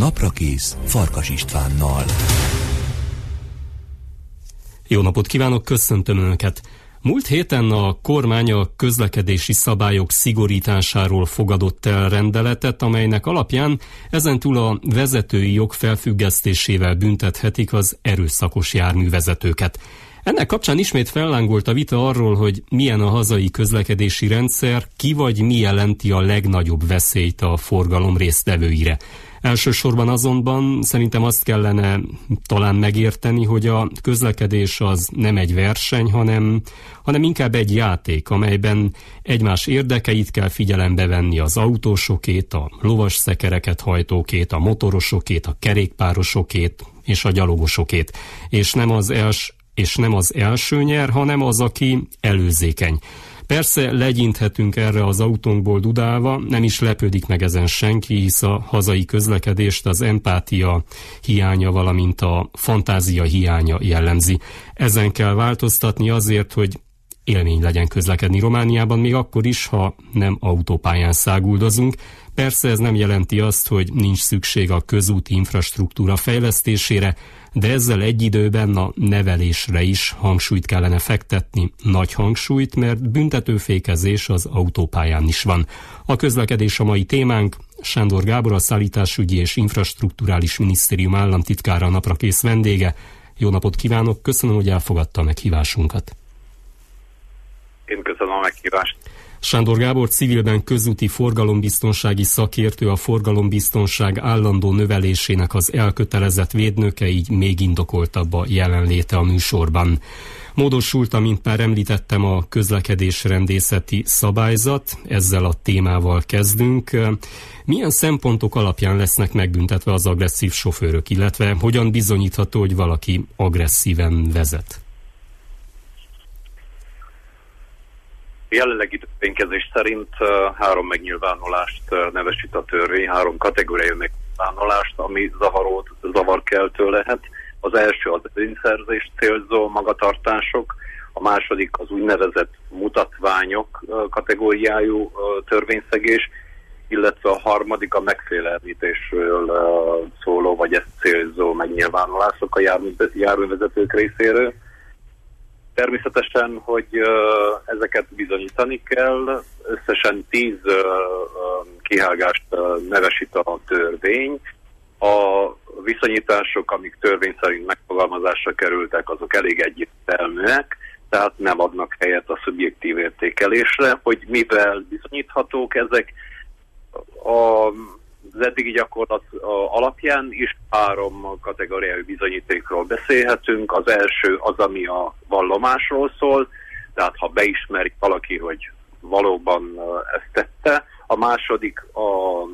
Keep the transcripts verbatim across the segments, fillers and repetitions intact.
Naprakész Farkas Istvánnal. Jó napot kívánok, köszöntöm Önöket! Múlt héten a kormány a közlekedési szabályok szigorításáról fogadott el rendeletet, amelynek alapján ezentúl a vezetői jog felfüggesztésével büntethetik az erőszakos járművezetőket. Ennek kapcsán ismét fellángolt a vita arról, hogy milyen a hazai közlekedési rendszer, ki vagy mi jelenti a legnagyobb veszélyt a forgalom résztvevőire. Elsősorban azonban szerintem azt kellene talán megérteni, hogy a közlekedés az nem egy verseny, hanem, hanem inkább egy játék, amelyben egymás érdekeit kell figyelembe venni, az autósokét, a lovasszekereket hajtókét, a motorosokét, a kerékpárosokét és a gyalogosokét, és nem az els, és nem az első nyer, hanem az, aki előzékeny. Persze legyinthetünk erre az autónkból dudálva, nem is lepődik meg ezen senki, hisz a hazai közlekedést az empátia hiánya, valamint a fantázia hiánya jellemzi. Ezen kell változtatni azért, hogy élmény legyen közlekedni Romániában, még akkor is, ha nem autópályán száguldozunk. Persze ez nem jelenti azt, hogy nincs szükség a közúti infrastruktúra fejlesztésére, de ezzel egy időben a nevelésre is hangsúlyt kellene fektetni, nagy hangsúlyt, mert büntetőfékezés az autópályán is van. A közlekedés a mai témánk. Sándor Gábor, a Szállításügyi és Infrastrukturális Minisztérium államtitkára, a Naprakész vendége. Jó napot kívánok, köszönöm, hogy elfogadta a meghívásunkat. Én köszönöm a meghívást. Sándor Gábor civilben közúti forgalombiztonsági szakértő, a forgalombiztonság állandó növelésének az elkötelezett védnöke, így még indokoltabb a jelenléte a műsorban. Módosult, amint már említettem, a közlekedésrendészeti szabályzat, ezzel a témával kezdünk. Milyen szempontok alapján lesznek megbüntetve az agresszív sofőrök, illetve hogyan bizonyítható, hogy valaki agresszíven vezet? Jelenlegi törvénykezés szerint uh, három megnyilvánulást uh, nevesít a törvény, három kategóriai megnyilvánulást, ami zavarót, zavarkeltő lehet. Az első az előnyszerzést célzó magatartások, a második az úgynevezett mutatványok uh, kategóriájú uh, törvényszegés, illetve a harmadik a megfélemlítésről uh, szóló, vagy ezt célzó megnyilvánulások a jármű, járművezetők részéről. Természetesen, hogy uh, ezeket bizonyítani kell, összesen tíz uh, kihágást uh, nevesít a törvény. A viszonyítások, amik törvény szerint megfogalmazásra kerültek, azok elég egyértelműek, tehát nem adnak helyet a szubjektív értékelésre, hogy mivel bizonyíthatók ezek. A Az eddigi gyakorlat alapján is három kategóriájú bizonyítékról beszélhetünk. Az első az, ami a vallomásról szól, tehát ha beismeri valaki, hogy valóban ezt tette. A második a,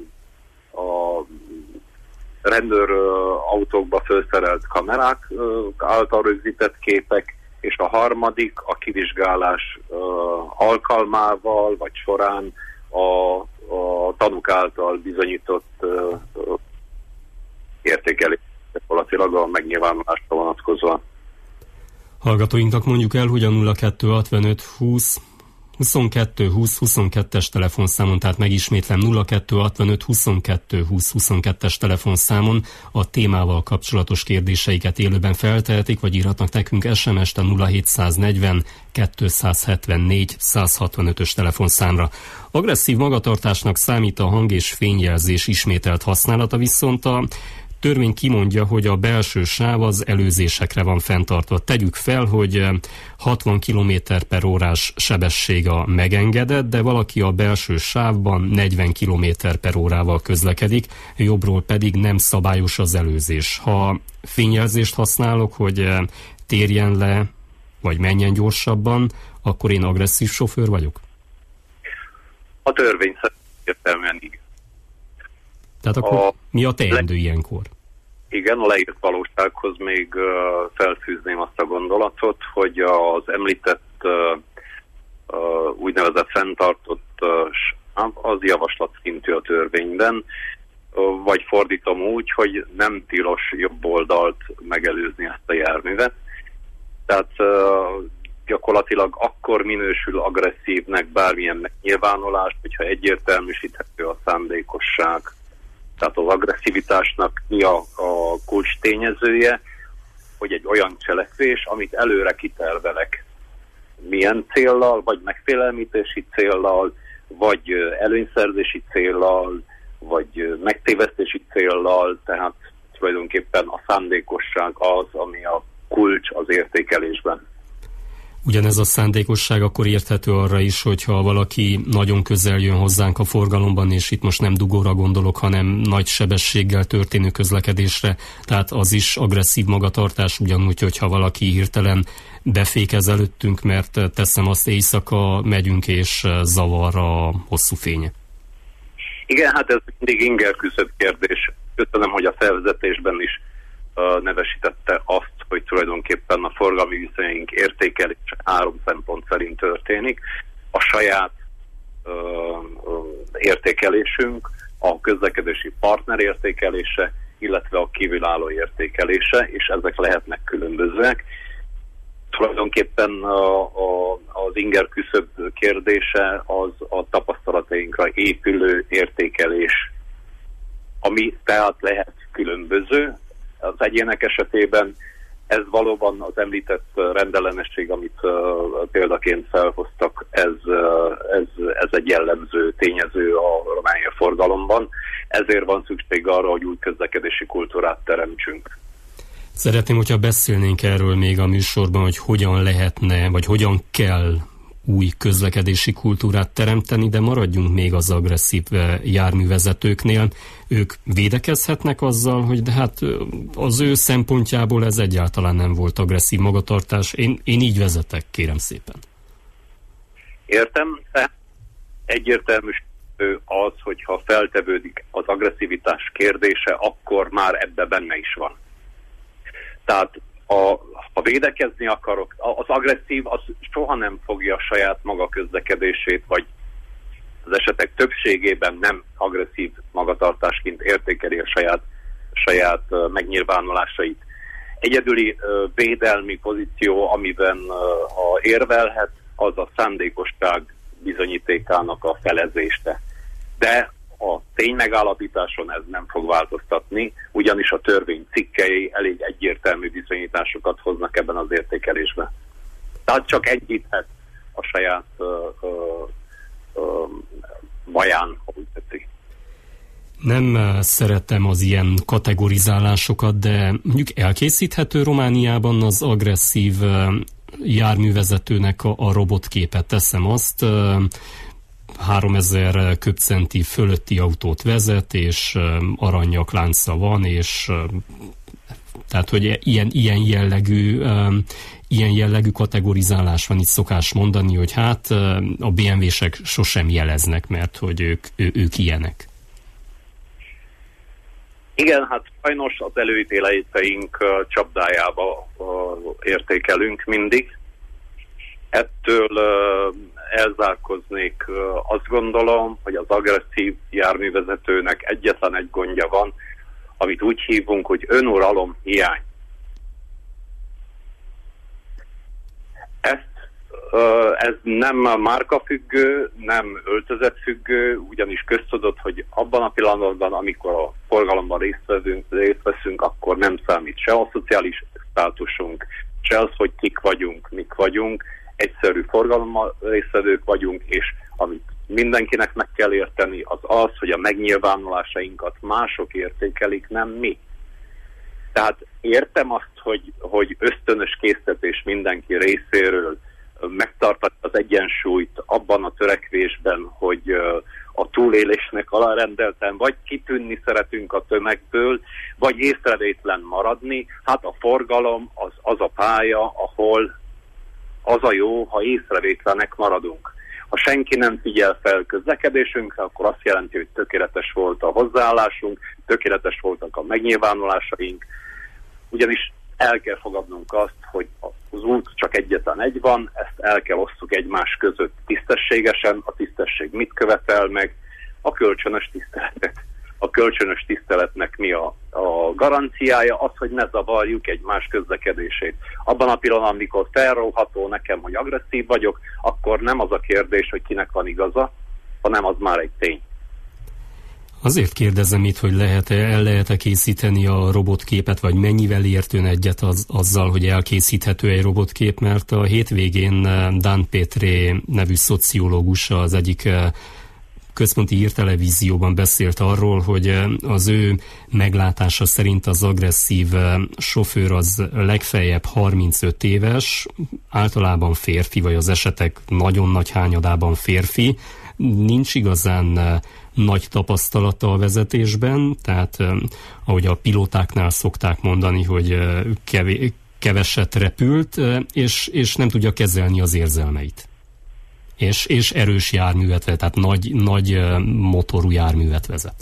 a rendőr autókba felszerelt kamerák által rögzített képek, és a harmadik a kivizsgálás alkalmával vagy során a a tanúk által bizonyított uh, uh, értékelés, gyakorlatilag a megnyilvánulásra vonatkozóan. Hallgatóinknak mondjuk el, hogy a nulla kettő hatvanöt húsz huszonkettő húsz huszonkettes telefonszámon, tehát megismétlem nulla kettő hatvanöt huszonkettő húsz huszonkettes telefonszámon a témával kapcsolatos kérdéseiket élőben feltehetik, vagy írhatnak nekünk es em est a nulla hétszáznegyven kétszázhetvennégy százhatvanötös telefonszámra. Agresszív magatartásnak számít a hang- és fényjelzés ismételt használata, viszont a törvény kimondja, hogy a belső sáv az előzésekre van fenntartva. Tegyük fel, hogy hatvan kilométer per órás sebesség a megengedett, de valaki a belső sávban negyven kilométer per órával közlekedik, jobbról pedig nem szabályos az előzés. Ha fényjelzést használok, hogy térjen le, vagy menjen gyorsabban, akkor én agresszív sofőr vagyok? A törvény szerint értelműen igen. Tehát akkor a mi a teendő le... ilyenkor? Igen, a leírt valósághoz még uh, felfűzném azt a gondolatot, hogy az említett uh, uh, úgynevezett fenntartott uh, sáv az javaslat szintű a törvényben, uh, vagy fordítom úgy, hogy nem tilos jobb oldalt megelőzni ezt a járművet. Tehát uh, gyakorlatilag akkor minősül agresszívnek bármilyen megnyilvánulás, hogyha egyértelműsíthető a szándékosság. Tehát az agresszivitásnak mi a, a kulcs tényezője, hogy egy olyan cselekvés, amit előre kitervelek. Milyen céllal, vagy megfélelmítési céllal, vagy előnyszerzési céllal, vagy megtévesztési céllal, tehát tulajdonképpen a szándékosság az, ami a kulcs az értékelésben. Ugyanez a szándékosság akkor érthető arra is, hogyha valaki nagyon közel jön hozzánk a forgalomban, és itt most nem dugóra gondolok, hanem nagy sebességgel történő közlekedésre, tehát az is agresszív magatartás, ugyanúgy, hogyha valaki hirtelen befékez előttünk, mert teszem azt, éjszaka megyünk és zavar a hosszú fénye. Igen, hát ez mindig inger küszöb kérdés. Köszönöm, hogy a felvezetésben is uh, nevesítette azt, hogy tulajdonképpen a forgalmi viszonyaink értékelése három szempont szerint történik. A saját uh, uh, értékelésünk, a közlekedési partner értékelése, illetve a kívülálló értékelése, és ezek lehetnek különbözőek. Tulajdonképpen a, a, az inger küszöb kérdése az a tapasztalatainkra épülő értékelés, ami tehát lehet különböző. Az egyének esetében ez valóban az említett rendellenesség, amit uh, példaként felhoztak, ez, uh, ez, ez egy jellemző tényező a Románia forgalomban. Ezért van szükség arra, hogy új közlekedési kultúrát teremtsünk. Szeretném, hogyha beszélnénk erről még a műsorban, hogy hogyan lehetne, vagy hogyan kell új közlekedési kultúrát teremteni, de maradjunk még az agresszív járművezetőknél. Ők védekezhetnek azzal, hogy de hát az ő szempontjából ez egyáltalán nem volt agresszív magatartás. Én, én így vezetek, kérem szépen. Értem, de egyértelmű az, hogyha feltevődik az agresszivitás kérdése, akkor már ebbe benne is van. Tehát a, ha védekezni akarok, az agresszív az soha nem fogja a saját maga közlekedését, vagy az esetek többségében nem agresszív magatartásként értékeli a saját, saját uh, megnyilvánulásait. Egyedüli uh, védelmi pozíció, amiben uh, ha érvelhet, az a szándékosság bizonyítékának a felezése. De a ténymegállapításon ez nem fog változtatni, ugyanis a törvény cikkei elég egyértelmű bizonyításokat hoznak ebben az értékelésben. Tehát csak egyíthet a saját uh, uh, uh, baján, ha úgy tetszik. Nem szeretem az ilyen kategorizálásokat, de mondjuk elkészíthető Romániában az agresszív járművezetőnek a, a robotképet. Teszem azt, háromezer köbcenti fölötti autót vezet, és aranyaklánca van, és tehát, hogy ilyen, ilyen, jellegű, ilyen jellegű kategorizálás van, itt szokás mondani, hogy hát a bé em vé-sek sosem jeleznek, mert hogy ők, ő, ők ilyenek. Igen, hát sajnos az előítéleteink csapdájába értékelünk mindig. Ettől elzárkoznék, azt gondolom, hogy az agresszív járművezetőnek egyetlen egy gondja van, amit úgy hívunk, hogy önuralom hiány. Ezt, ez nem márkafüggő, nem öltözetfüggő, ugyanis köztudott, hogy abban a pillanatban, amikor a forgalomban részt, veszünk, részt veszünk, akkor nem számít se a szociális státusunk, se az, hogy kik vagyunk, mik vagyunk, egyszerű forgalommal résztvevők vagyunk, és amit mindenkinek meg kell érteni, az az, hogy a megnyilvánulásainkat mások értékelik, nem mi. Tehát értem azt, hogy, hogy ösztönös késztetés mindenki részéről megtartani az egyensúlyt abban a törekvésben, hogy a túlélésnek alárendelten vagy kitűnni szeretünk a tömegből, vagy észrevétlen maradni. Hát a forgalom az, az a pálya, ahol az a jó, ha észrevétlenek maradunk. Ha senki nem figyel fel közlekedésünkre, akkor azt jelenti, hogy tökéletes volt a hozzáállásunk, tökéletes voltak a megnyilvánulásaink, ugyanis el kell fogadnunk azt, hogy az út csak egyetlen egy van, ezt el kell osztjuk egymás között tisztességesen. A tisztesség mit követel meg? A kölcsönös tiszteletet. A kölcsönös tiszteletnek mi a, a garanciája? Az, hogy ne zavarjuk egymás közlekedését. Abban a pillanatban, amikor felróható nekem, hogy agresszív vagyok, akkor nem az a kérdés, hogy kinek van igaza, hanem az már egy tény. Azért kérdezem itt, hogy lehet-e, el lehet-e készíteni a robotképet, vagy mennyivel ért ön egyet az, azzal, hogy elkészíthető egy robotkép, mert a hétvégén Dan Pétré nevű szociológus az egyik központi hírtelevízióban beszélt arról, hogy az ő meglátása szerint az agresszív sofőr az legfeljebb harmincöt éves, általában férfi, vagy az esetek nagyon nagy hányadában férfi, nincs igazán nagy tapasztalata a vezetésben, tehát ahogy a pilótáknál szokták mondani, hogy kevés, keveset repült, és, és nem tudja kezelni az érzelmeit. És, és erős járművet vezet, tehát nagy, nagy motorú járművet vezet.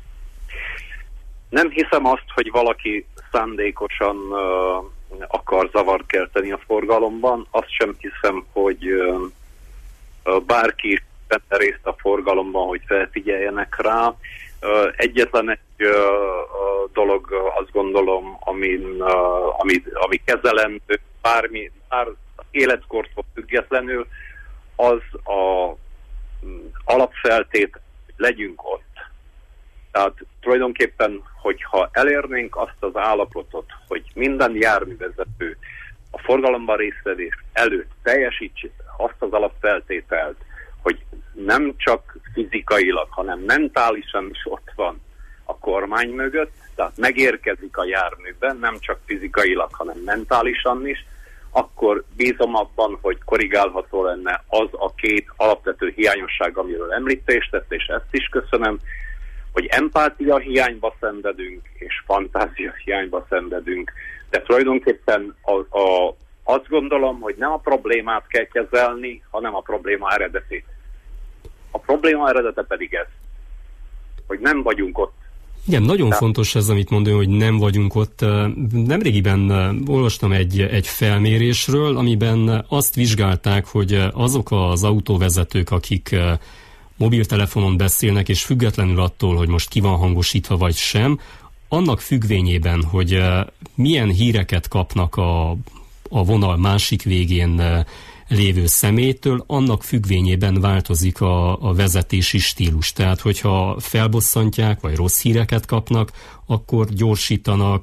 Nem hiszem azt, hogy valaki szándékosan uh, akar zavart kelteni a forgalomban. Azt sem hiszem, hogy uh, bárki vette részt a forgalomban, hogy felfigyeljenek rá. Uh, egyetlen egy uh, dolog, azt gondolom, amin, uh, ami, ami kezelendő, bármi, bár életkortól függetlenül, az a alapfeltét, hogy legyünk ott. Tehát tulajdonképpen, hogyha elérnénk azt az állapotot, hogy minden járművezető a forgalomban résztvevés előtt teljesítse azt az alapfeltételt, hogy nem csak fizikailag, hanem mentálisan is ott van a kormány mögött, tehát megérkezik a járműben, nem csak fizikailag, hanem mentálisan is, akkor bízom abban, hogy korrigálható lenne az a két alapvető hiányosság, amiről említést tett, és ezt is köszönöm, hogy empátia hiányba szenvedünk, és fantázia hiányba szenvedünk, de tulajdonképpen a, a, azt gondolom, hogy nem a problémát kell kezelni, hanem a probléma eredetét. A probléma eredete pedig ez, hogy nem vagyunk ott. Igen, nagyon fontos ez, amit mondom, hogy nem vagyunk ott. Nemrégiben olvastam egy, egy felmérésről, amiben azt vizsgálták, hogy azok az autóvezetők, akik mobiltelefonon beszélnek, és függetlenül attól, hogy most ki van hangosítva vagy sem, annak függvényében, hogy milyen híreket kapnak a, a vonal másik végén lévő személytől, annak függvényében változik a, a vezetési stílus. Tehát, hogyha felbosszantják, vagy rossz híreket kapnak, akkor gyorsítanak,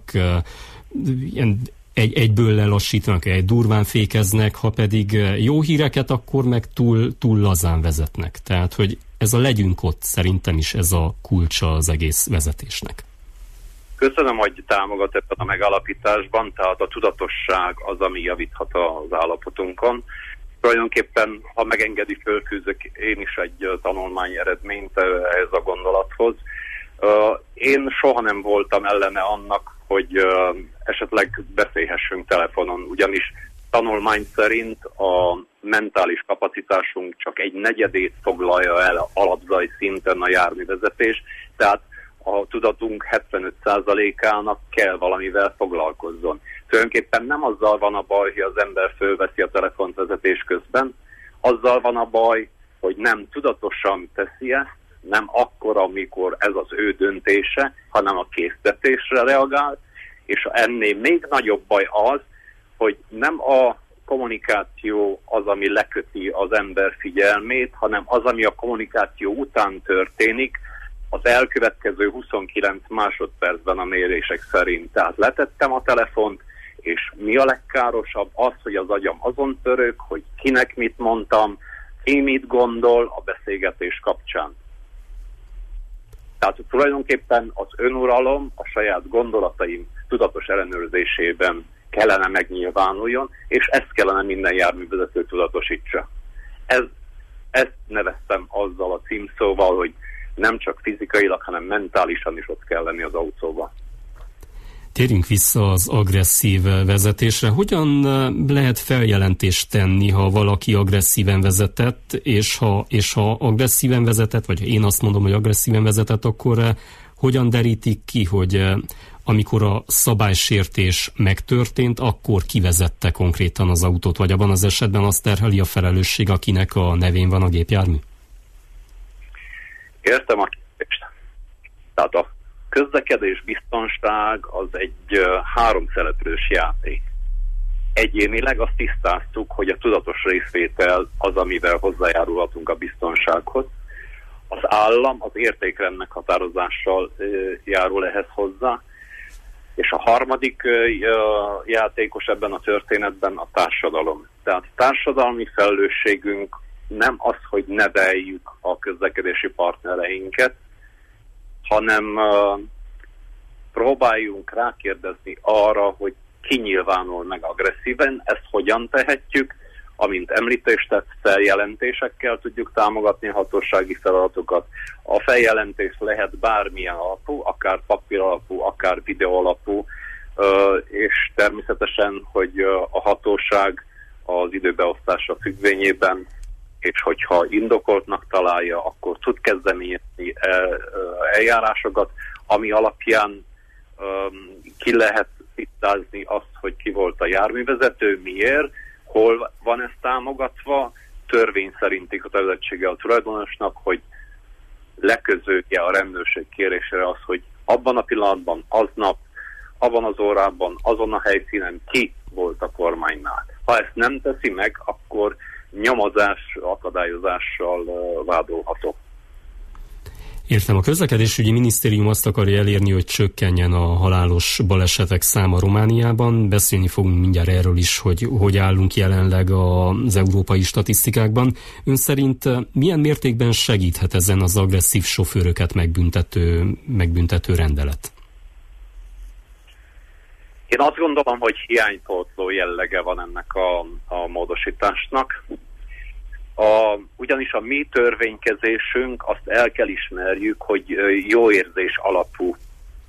egy, egyből lelassítanak, egy durván fékeznek, ha pedig jó híreket, akkor meg túl, túl lazán vezetnek. Tehát, hogy ez a legyünk ott, szerintem is ez a kulcsa az egész vezetésnek. Köszönöm, hogy támogat ebben a megállapításban, tehát a tudatosság az, ami javíthat az állapotunkon. Tulajdonképpen, ha megengedi, fölfűzök én is egy tanulmány eredményt ehhez a gondolathoz. Én soha nem voltam ellene annak, hogy esetleg beszélhessünk telefonon, ugyanis tanulmány szerint a mentális kapacitásunk csak egy negyedét foglalja el alapzaj szinten a járművezetés, tehát a tudatunk hetvenöt százalékának kell valamivel foglalkozzon. Tulajdonképpen nem azzal van a baj, hogy az ember fölveszi a telefont vezetés közben, azzal van a baj, hogy nem tudatosan teszi ezt, nem akkor, amikor ez az ő döntése, hanem a késztetésre reagál, és ennél még nagyobb baj az, hogy nem a kommunikáció az, ami leköti az ember figyelmét, hanem az, ami a kommunikáció után történik, az elkövetkező huszonkilenc másodpercben a mérések szerint. Tehát letettem a telefont, és mi a legkárosabb? Az, hogy az agyam azon török, hogy kinek mit mondtam, ki mit gondol a beszélgetés kapcsán. Tehát tulajdonképpen az önuralom a saját gondolataim tudatos ellenőrzésében kellene megnyilvánuljon, és ezt kellene minden járművezető tudatosítsa. Ez, ezt neveztem azzal a címszóval, hogy nem csak fizikailag, hanem mentálisan is ott kell lenni az autóban. Térjünk vissza az agresszív vezetésre. Hogyan lehet feljelentést tenni, ha valaki agresszíven vezetett, és ha, és ha agresszíven vezetett, vagy én azt mondom, hogy agresszíven vezetett, akkor hogyan derítik ki, hogy amikor a szabálysértés megtörtént, akkor kivezette konkrétan az autót, vagy abban az esetben azt terheli a felelősség, akinek a nevén van a gépjármű? Értem a kérdést. Tehát a közlekedés biztonság az egy uh, háromszereplős játék. Egyénileg azt tisztáztuk, hogy a tudatos részvétel az, amivel hozzájárulhatunk a biztonsághoz. Az állam az értékrend meghatározással járul ehhez hozzá, és a harmadik játékos ebben a történetben a társadalom. Tehát társadalmi felelősségünk nem az, hogy neveljük a közlekedési partnereinket, hanem próbáljunk rákérdezni arra, hogy ki nyilvánul meg agresszíven, ezt hogyan tehetjük, amint említést tett, feljelentésekkel tudjuk támogatni a hatósági feladatokat. A feljelentés lehet bármilyen alapú, akár papír alapú, akár videó alapú, és természetesen, hogy a hatóság az időbeosztása függvényében, és hogyha indokoltnak találja, akkor tud kezdeményezni eljárásokat, ami alapján ki lehet tisztázni azt, hogy ki volt a járművezető, miért, hol van ez támogatva, törvény szerinti kötelezettsége a tulajdonosnak, hogy leközölje a rendőrség kérésére az, hogy abban a pillanatban, aznap, abban az órában, azon a helyszínen ki volt a kormánynál. Ha ezt nem teszi meg, akkor nyomozás, akadályozással vádolható. Értem, a közlekedésügyi minisztérium azt akarja elérni, hogy csökkenjen a halálos balesetek száma Romániában. Beszélni fogunk mindjárt erről is, hogy hogy állunk jelenleg az európai statisztikákban. Ön szerint milyen mértékben segíthet ezen az agresszív sofőröket megbüntető, megbüntető rendelet? Én azt gondolom, hogy hiánypótló jellege van ennek a, a módosításnak. A, ugyanis a mi törvénykezésünk, azt el kell ismerjük, hogy jó érzés alapú.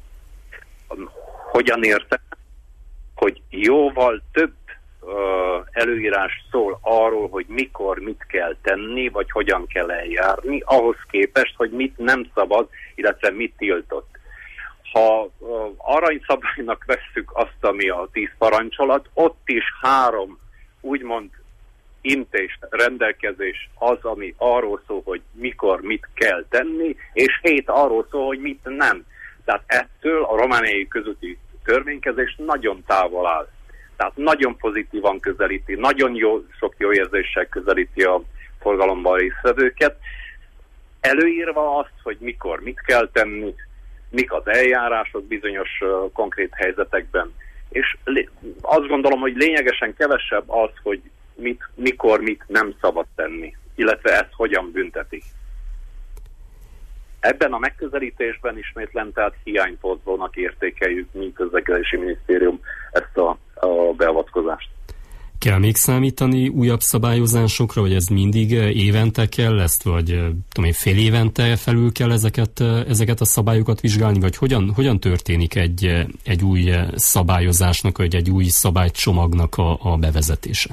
Hogyan értem? Hogy jóval több uh, előírás szól arról, hogy mikor mit kell tenni, vagy hogyan kell eljárni, ahhoz képest, hogy mit nem szabad, illetve mit tiltott. Ha uh, aranyszabálynak vesszük azt, ami a tíz parancsolat, ott is három úgymond intés, rendelkezés az, ami arról szól, hogy mikor mit kell tenni, és hét arról szól, hogy mit nem. Tehát ettől a romániai közúti törvénykezés nagyon távol áll. Tehát nagyon pozitívan közelíti, nagyon jó, sok jó érzéssel közelíti a forgalomban résztvevőket, előírva azt, hogy mikor mit kell tenni, mik az eljárások bizonyos uh, konkrét helyzetekben. És lé- azt gondolom, hogy lényegesen kevesebb az, hogy mit, mikor mit nem szabad tenni, illetve ezt hogyan büntetik. Ebben a megközelítésben ismétlen, tehát hiánypótlónak értékeljük mi közlekedési minisztérium ezt a, a beavatkozást. Kell még számítani újabb szabályozásokra, vagy ez mindig évente kell ezt, vagy tudom én, fél évente felül kell ezeket, ezeket a szabályokat vizsgálni, vagy hogyan, hogyan történik egy, egy új szabályozásnak, vagy egy új szabálycsomagnak a, a bevezetése?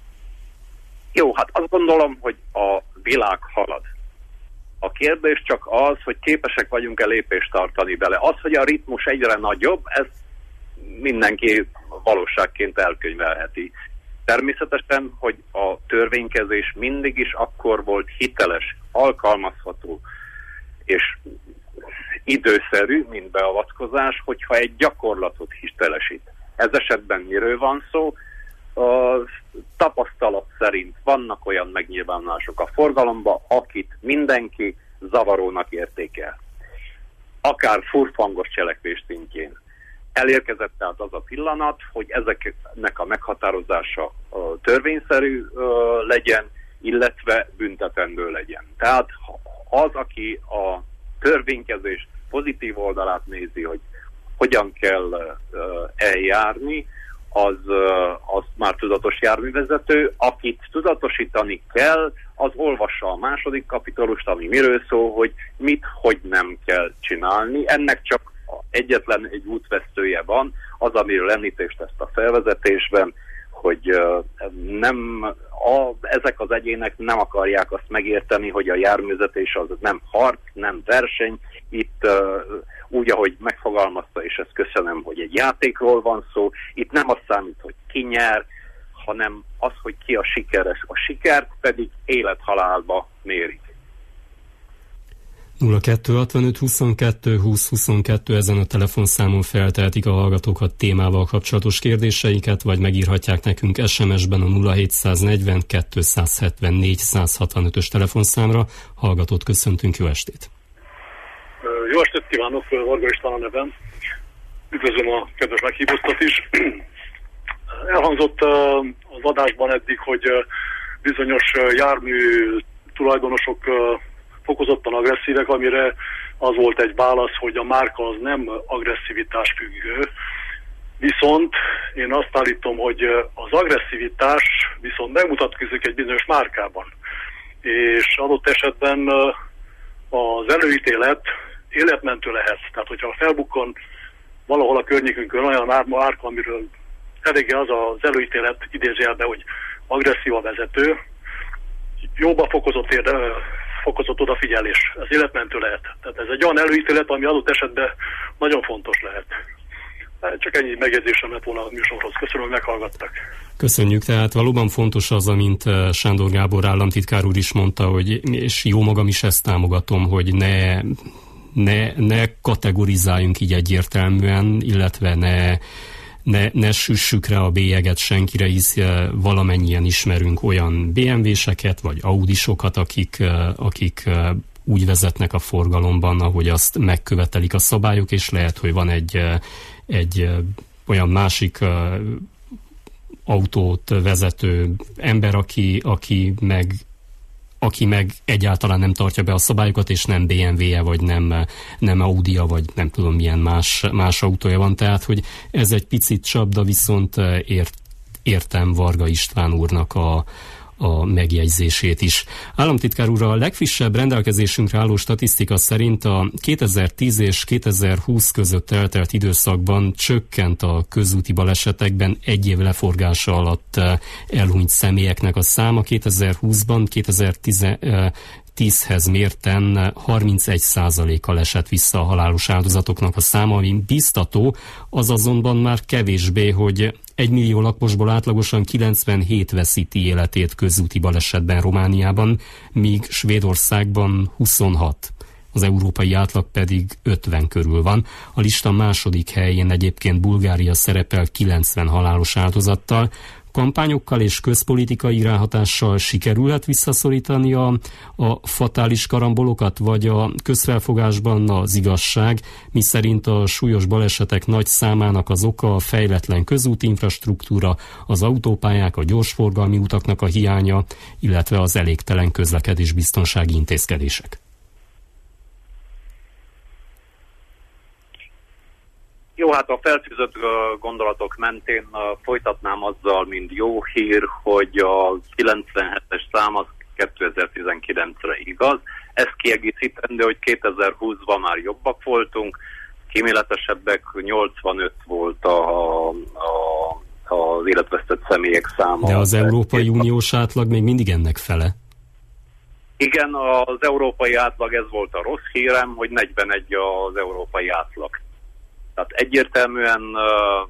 Jó, hát azt gondolom, hogy a világ halad. A kérdés csak az, hogy képesek vagyunk-e lépést tartani bele. Az, hogy a ritmus egyre nagyobb, ez mindenki valóságként elkönyvelheti. Természetesen, hogy a törvénykezés mindig is akkor volt hiteles, alkalmazható és időszerű, mint beavatkozás, hogyha egy gyakorlatot hitelesít. Ez esetben miről van szó? A tapasztalat szerint vannak olyan megnyilvánulások a forgalomban, akit mindenki zavarónak értékel. Akár furfangos cselekvés szintjén. Elérkezett tehát az a pillanat, hogy ezeknek a meghatározása törvényszerű legyen, illetve büntetendő legyen. Tehát az, aki a törvénykezés pozitív oldalát nézi, hogy hogyan kell eljárni, az, az már tudatos járművezető. Akit tudatosítani kell, az olvassa a második kapitolust, ami miről szól, hogy mit, hogy nem kell csinálni. Ennek csak egyetlen egy útvesztője van, az, amiről említést tesz a felvezetésben, hogy nem, a, ezek az egyének nem akarják azt megérteni, hogy a járművezetés az nem harc, nem verseny. Itt úgy, ahogy megfogalmazta, és ezt köszönöm, hogy egy játékról van szó. Itt nem az számít, hogy ki nyer, hanem az, hogy ki a sikeres. A sikert pedig élet-halálba mérik. nulla kettő hatvanöt huszonkettő húsz huszonkettő ezen a telefonszámon feltehetik a hallgatókat témával kapcsolatos kérdéseiket, vagy megírhatják nekünk es em es-ben a nulla hétszáznegyven kétszázhetvennégy száz hatvanötös telefonszámra. Hallgatót köszöntünk, jó estét! Jó estét kívánok, Varga István a nevem. Üdvözlöm a kedves meghívottat is. Elhangzott az adásban eddig, hogy bizonyos jármű tulajdonosok fokozottan agresszívek, amire az volt egy válasz, hogy a márka az nem agresszivitás függő. Viszont én azt állítom, hogy az agresszivitás viszont megmutatkozik egy bizonyos márkában. És adott esetben az előítélet életmentő lehet. Tehát, hogyha felbukkan valahol a környékünkön olyan márka, amiről eléggé az az előítélet idézőjelbe, hogy agresszív a vezető, jóba fokozott, érde, fokozott odafigyelés. Ez életmentő lehet. Tehát ez egy olyan előítélet, ami adott esetben nagyon fontos lehet. Csak ennyi megjegyzésem lett volna a műsorhoz. Köszönöm, hogy meghallgattak. Köszönjük, tehát valóban fontos az, amint Sándor Gábor államtitkár úr is mondta, hogy, és jó magam is ezt támogatom, hogy ne, ne, ne kategorizáljunk így egyértelműen, illetve ne Ne, ne süssük rá a bélyeget senkire, hisz valamennyien ismerünk olyan bé em vé-seket, vagy Audisokat, akik, akik úgy vezetnek a forgalomban, ahogy azt megkövetelik a szabályok, és lehet, hogy van egy, egy olyan másik autót vezető ember, aki, aki meg aki meg egyáltalán nem tartja be a szabályokat, és nem bé em vé-je, vagy nem, nem Audia, vagy nem tudom milyen más, más autója van. Tehát, hogy ez egy picit csapda, viszont ért, értem Varga István úrnak a, a megjegyzését is. Államtitkár úr, a legfrissebb rendelkezésünkre álló statisztika szerint a kétezer-tíz és kétezer-húsz között eltelt időszakban csökkent a közúti balesetekben egy év leforgása alatt elhunyt személyeknek a száma. kétezer-húszban kétezer-tízhez mérten harmincegy százalékkal esett vissza a halálos áldozatoknak a száma, ami biztató, az azonban már kevésbé, hogy egy millió lakosból átlagosan kilencvenhét veszíti életét közúti balesetben Romániában, míg Svédországban huszonhat. Az európai átlag pedig ötven körül van. A lista második helyén egyébként Bulgária szerepel kilencven halálos áldozattal. Kampányokkal és közpolitikai ráhatással sikerülhet visszaszorítani a, a fatális karambolokat, vagy a közfelfogásban az igazság, miszerint a súlyos balesetek nagy számának az oka a fejletlen közúti infrastruktúra, az autópályák, a gyorsforgalmi utaknak a hiánya, illetve az elégtelen közlekedésbiztonsági intézkedések. Jó, hát a felfűzött gondolatok mentén folytatnám azzal, mint jó hír, hogy a kilencvenhetes szám az kétezer-tizenkilencre igaz. Ez kiegészítendő, hogy kétezer-húszban már jobbak voltunk, kíméletesebbek, nyolcvanöt volt a, a, az életvesztett személyek száma. De az Európai Uniós átlag még mindig ennek fele. Igen, az európai átlag, ez volt a rossz hírem, hogy negyvenegy az európai átlag. Tehát egyértelműen uh,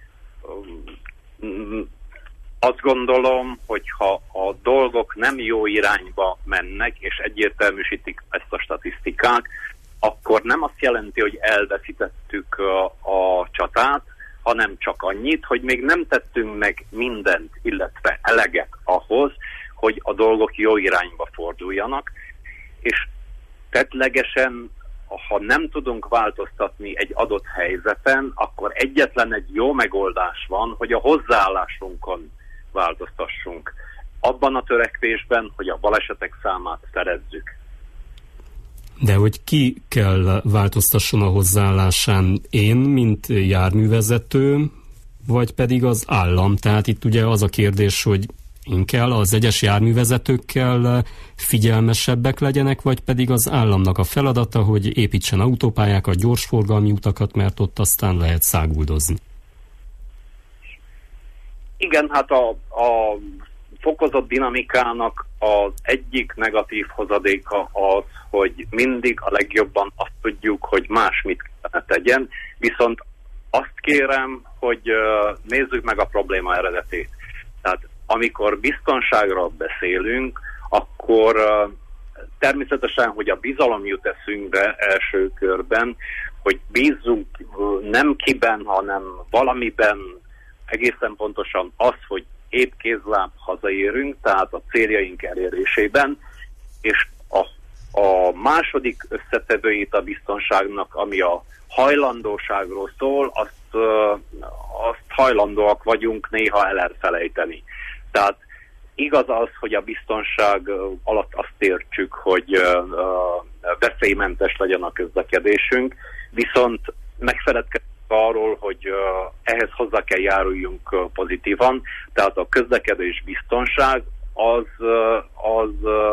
um, azt gondolom, hogy ha a dolgok nem jó irányba mennek, és egyértelműsítik ezt a statisztikát, akkor nem azt jelenti, hogy elveszítettük a, a csatát, hanem csak annyit, hogy még nem tettünk meg mindent, illetve eleget ahhoz, hogy a dolgok jó irányba forduljanak, és tettlegesen, ha nem tudunk változtatni egy adott helyzeten, akkor egyetlen egy jó megoldás van, hogy a hozzáállásunkon változtassunk. Abban a törekvésben, hogy a balesetek számát fedezzük. De hogy ki kell változtasson a hozzáállásán? Én, mint járművezető, vagy pedig az állam? Tehát itt ugye az a kérdés, hogy én kell, az egyes járművezetőkkel figyelmesebbek legyenek, vagy pedig az államnak a feladata, hogy építsen autópályákat, gyorsforgalmi utakat, mert ott aztán lehet száguldozni. Igen, hát a, a fokozott dinamikának az egyik negatív hozadéka az, hogy mindig a legjobban azt tudjuk, hogy más mit kellene tegyen, viszont azt kérem, hogy nézzük meg a probléma eredetét. Tehát amikor biztonságról beszélünk, akkor természetesen, hogy a bizalom jut eszünkbe első körben, hogy bízzunk nem kiben, hanem valamiben, egészen pontosan az, hogy épp kézláb hazaérünk, tehát a céljaink elérésében, és a, a második összetevőjét a biztonságnak, ami a hajlandóságról szól, azt, azt hajlandóak vagyunk néha elfelejteni. Tehát igaz az, hogy a biztonság alatt azt értsük, hogy veszélymentes legyen a közlekedésünk, viszont megfeledkezünk arról, hogy ehhez hozzá kell járuljunk pozitívan, tehát a közlekedés biztonság az, az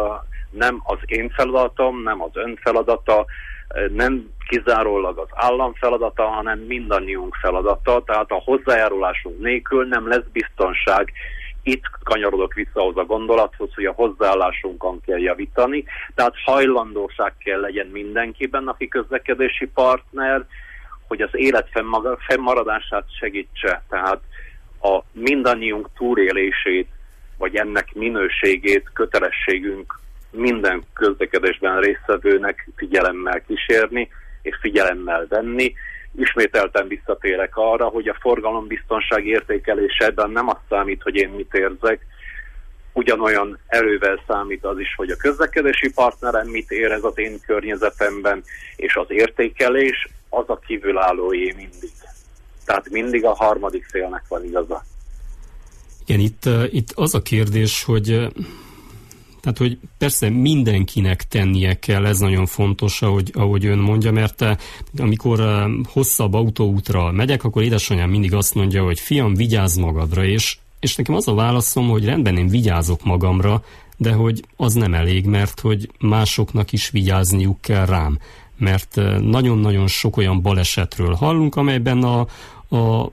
nem az én feladatom, nem az ön feladata, nem kizárólag az állam feladata, hanem mindannyiunk feladata, tehát a hozzájárulásunk nélkül nem lesz biztonság. Itt kanyarodok vissza ahhoz a gondolathoz, hogy a hozzáállásunkon kell javítani, tehát hajlandóság kell legyen mindenkiben, aki közlekedési partner, hogy az élet fennmaradását segítse, tehát a mindannyiunk túlélését, vagy ennek minőségét, kötelességünk minden közlekedésben résztvevőnek figyelemmel kísérni, és figyelemmel venni. Ismételten visszatérek arra, hogy a forgalombiztonság értékelésében nem az számít, hogy én mit érzek, ugyanolyan erővel számít az is, hogy a közlekedési partnerem mit érez az én környezetemben, és az értékelés az a kívülállóé mindig. Tehát mindig a harmadik félnek van igaza. Igen, itt, itt az a kérdés, hogy tehát, hogy persze mindenkinek tennie kell, ez nagyon fontos, ahogy, ahogy ön mondja, mert amikor hosszabb autóútra megyek, akkor édesanyám mindig azt mondja, hogy fiam, vigyázz magadra, és, és nekem az a válaszom, hogy rendben, én vigyázok magamra, de hogy az nem elég, mert hogy másoknak is vigyázniuk kell rám. Mert nagyon-nagyon sok olyan balesetről hallunk, amelyben a, a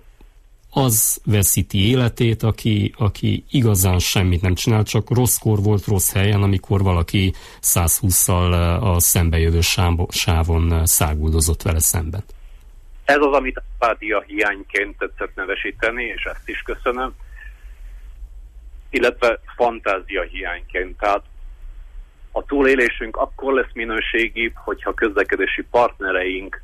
az veszíti életét, aki, aki igazán semmit nem csinál, csak rosszkor volt rossz helyen, amikor valaki száz hússzal a szembejövő sávon száguldozott vele szemben. Ez az, amit empátia hiányként tetszett nevesíteni, és ezt is köszönöm, illetve fantázia hiányként. Tehát a túlélésünk akkor lesz minőségibb, hogyha közlekedési partnereink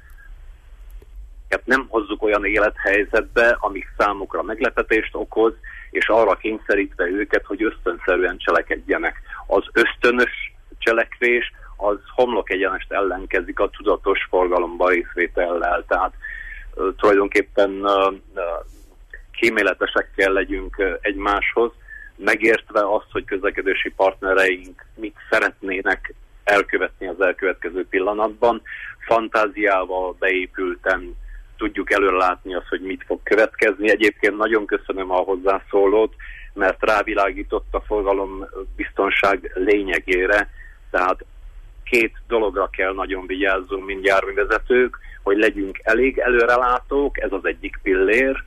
nem hozzuk olyan élethelyzetbe, ami számukra meglepetést okoz, és arra kényszerítve őket, hogy ösztönszerűen cselekedjenek. Az ösztönös cselekvés az homlok egyenest ellenkezik a tudatos forgalomba részvétellel. Tehát uh, tulajdonképpen uh, uh, kíméletesek kell legyünk uh, egymáshoz, megértve azt, hogy közlekedési partnereink mit szeretnének elkövetni az elkövetkező pillanatban, fantáziával beépülten tudjuk előrelátni azt, hogy mit fog következni. Egyébként nagyon köszönöm a hozzászólót, mert rávilágított a forgalombiztonság lényegére, tehát két dologra kell nagyon vigyázzunk, mint járművezetők, hogy legyünk elég előrelátók, ez az egyik pillér,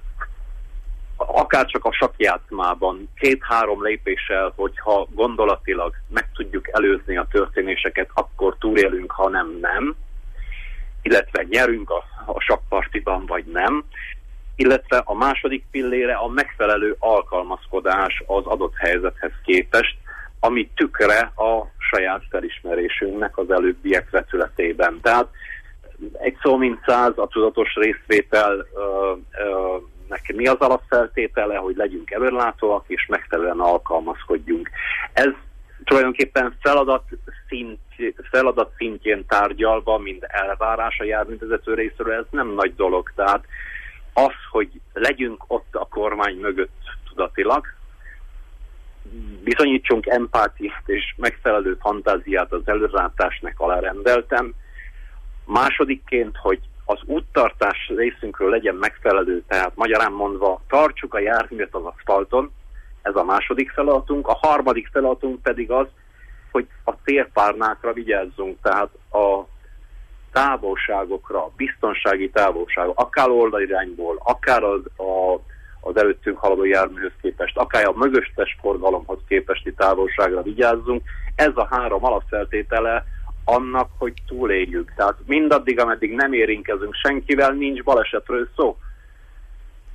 akár csak a sakkjátszmában két-három lépéssel, hogyha gondolatilag meg tudjuk előzni a történéseket, akkor túlélünk, ha nem, nem. Illetve nyerünk a, a sakkpartiban, vagy nem. Illetve a második pillére a megfelelő alkalmazkodás az adott helyzethez képest, ami tükre a saját felismerésünknek az előbbiek vetületében. Tehát egy szó mint száz, a tudatos részvétel ö, ö, neki mi az alapfeltétele, hogy legyünk előrelátóak és megfelelően alkalmazkodjunk. Ez tulajdonképpen feladat, szint, feladat szintjén tárgyalva, mint elvárás a járművezető részéről, ez nem nagy dolog. Tehát az, hogy legyünk ott a kormány mögött tudatilag, bizonyítsunk empátiát és megfelelő fantáziát az előrelátásnak alárendeltem. Másodikként, hogy az úttartás részünkről legyen megfelelő, tehát magyarán mondva tartsuk a járművet az aszfalton, ez a második feladatunk. A harmadik feladatunk pedig az, hogy a célpárnákra vigyázzunk, tehát a távolságokra, a biztonsági távolságok, akár oldalirányból, akár az, a, az előttünk haladó járműhöz képest, akár a mögöttes forgalomhoz képesti távolságra vigyázzunk. Ez a három alapfeltétele annak, hogy túléljük. Tehát mindaddig, ameddig nem érintkezünk senkivel, nincs balesetről szó.